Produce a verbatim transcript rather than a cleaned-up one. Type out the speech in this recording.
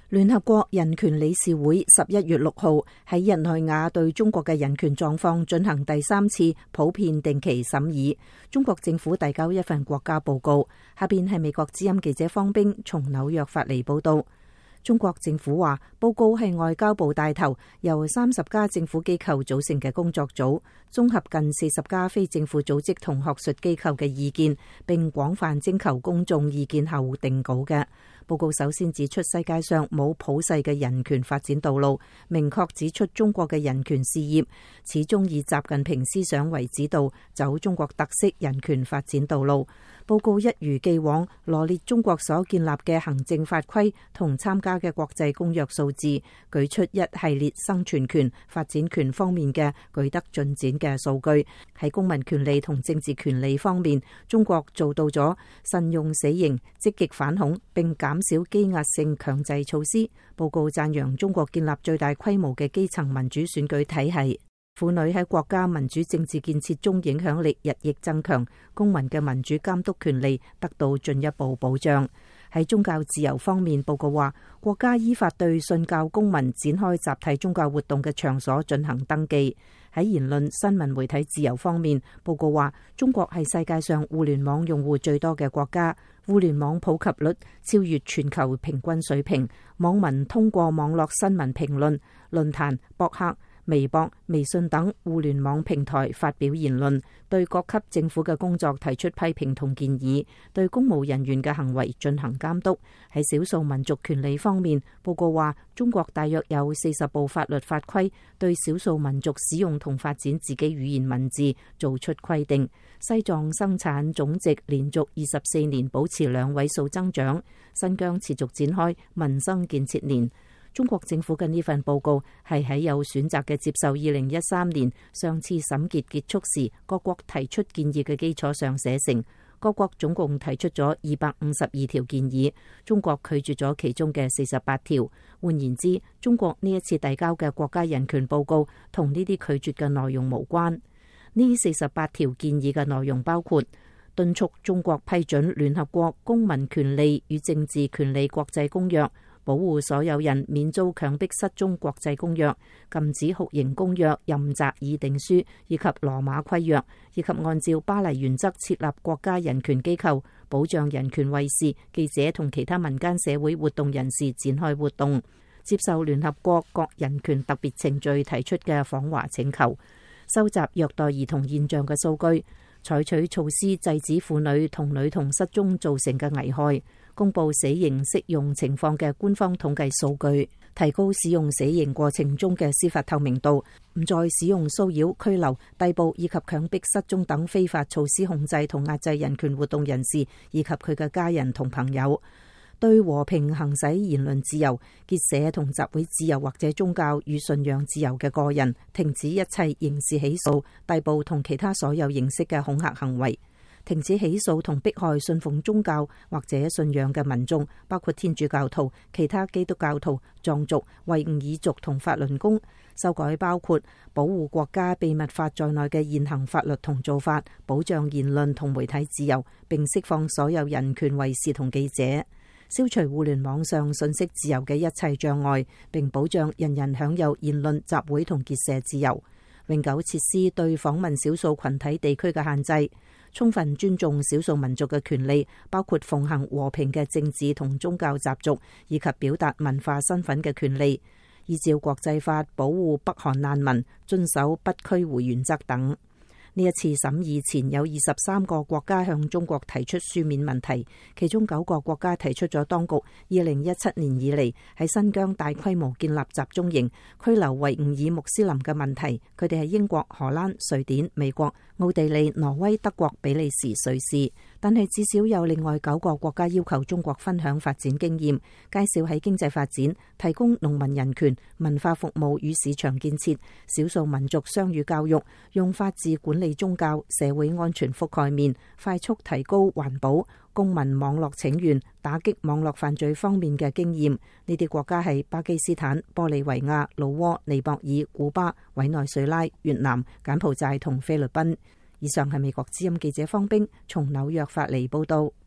聯合國人權理事會十一月六號喺日內瓦對中國嘅人權狀況進行第三次普遍定期審議。中國政府遞交一份國家報告。下邊係美國之音記者方冰從紐約發嚟報道。中國政府話，報告係外交部帶頭，由三十家政府機構組成嘅工作組，綜合近四十家非政府組織同學術機構嘅意見，並廣泛徵求公眾意見後定稿嘅。報告首先指出，世界上冇普世嘅人權發展道路，明確指出中國嘅人權事業始終以習近平思想為指導，走中國特色人權發展道路。報告一如既往羅列中國所建立嘅行政法規同參加嘅國際公約數字，舉出一系列生存權、發展權方面嘅舉得進展嘅數據。喺公民權利同政治權利方面，中國做到咗慎用死刑、積極反恐並減少羈押性強制措施。報告讚揚中國建立最大規模嘅基層民主選舉體系，婦女喺國家民主政治建設中影響力日益增強，公民嘅民主監督權利得到進一步保障。喺宗教自由方面，報告話國家依法對信教公民展開集體宗教活動嘅場所進行登記。喺言論新聞媒體自由方面，報告話中國係世界上互聯網用戶最多嘅國家，互聯網普及率超越全球平均水平，網民通過網絡新聞評論、論壇、博客、微博、微信等互聯網平台發表言論，對各級政府嘅工作提出批評同建議，對公務人員嘅行為進行監督。喺少數民族權利方面，報告話中國大約有四十部法律法規對少數民族使用同發展自己語言文字做出規定。西藏生產總值連續二十四年保持兩位數增長，新疆持續展開民生建設年。中國政府嘅呢份報告係喺有選擇嘅接受二零一三年上次審結結束時各國提出建議嘅基礎上寫成。各國總共提出咗二百五十二條建議，中國拒絕咗其中嘅四十八條。換言之，中國呢一次遞交嘅國家人權報告同呢啲拒絕嘅內容無關。呢四十八條建議嘅內容包括敦促中國批准聯合國公民權利與政治權利國際公約、保護所有人免遭強迫失蹤國際公約、禁止酷刑公約任擇議定書以及羅馬規約，以及按照巴黎原則設立國家人權機構，保障人權衛士、記者同其他民間社會活動人士展開活動，接受聯合國各人權特別程序提出嘅訪華請求，收集虐待兒童現象嘅數據，採取措施制止婦女同女童失蹤造成嘅危害，公布死刑適用情況嘅官方統計數據，提高使用死刑過程中嘅司法透明度，唔再使用騷擾、拘留、逮捕以及強迫失蹤等非法措施控制同壓制人權活動人士以及佢嘅家人同朋友。對和平行使言論自由、結社同集會自由或者宗教與信仰自由嘅個人，停止一切刑事起訴、逮捕同其他所有形式嘅恐嚇行為，停止起訴同迫害信奉宗教或者信仰嘅民眾，包括天主教徒、其他基督教徒、藏族、維吾爾族同法輪功，修改包括保護國家秘密法在內嘅現行法律同做法，保障言論同媒體自由，並釋放所有人權衛士同記者，消除互聯網上信息自由嘅一切障礙，並保障人人享有言論、集會同結社自由，永久撤銷對訪問少數群體地區嘅限制，充分尊重少數民族嘅權利，包括奉行和平嘅政治同宗教習俗，以及表達文化身份嘅權利，依照國際法保護北韓難民，遵守不拘回原則等。呢一次審議前有二十三個國家向中國提出書面問題，其中九個國家提出咗當局二零一七年以嚟喺新疆大規模建立集中營、拘留維吾爾穆斯林嘅問題。佢哋係英國、荷蘭、瑞典、美國、奧地利、挪威、德國、比利時、瑞士。但係至少有另外九個國家要求中國分享發展經驗，介紹喺經濟發展、提供農民人權、文化服務與市場建設、少數民族雙語教育、用法治管理宗教、社會安全覆蓋面、快速提高環保、公民網絡請願、打擊網絡犯罪方面嘅經驗。呢啲國家係巴基斯坦、玻利維亞、老撾、尼泊爾、古巴、委內瑞拉、越南、柬埔寨同菲律賓。以上係美國之音記者方冰從紐約發嚟報道。